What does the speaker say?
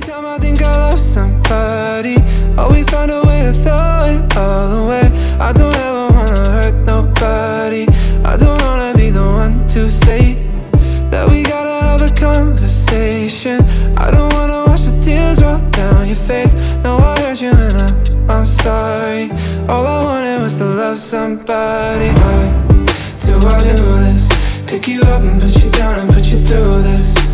time I think I love somebody, always find a way to throw it all away. I don't ever wanna hurt nobody, I don't wanna be the one to say that we gotta have a conversation. I don't wanna watch the tears roll down your face. No, I hurt you and I'm sorry. All I wanted was to love somebody. Why do I do this? Pick you up and put you down and put you through this.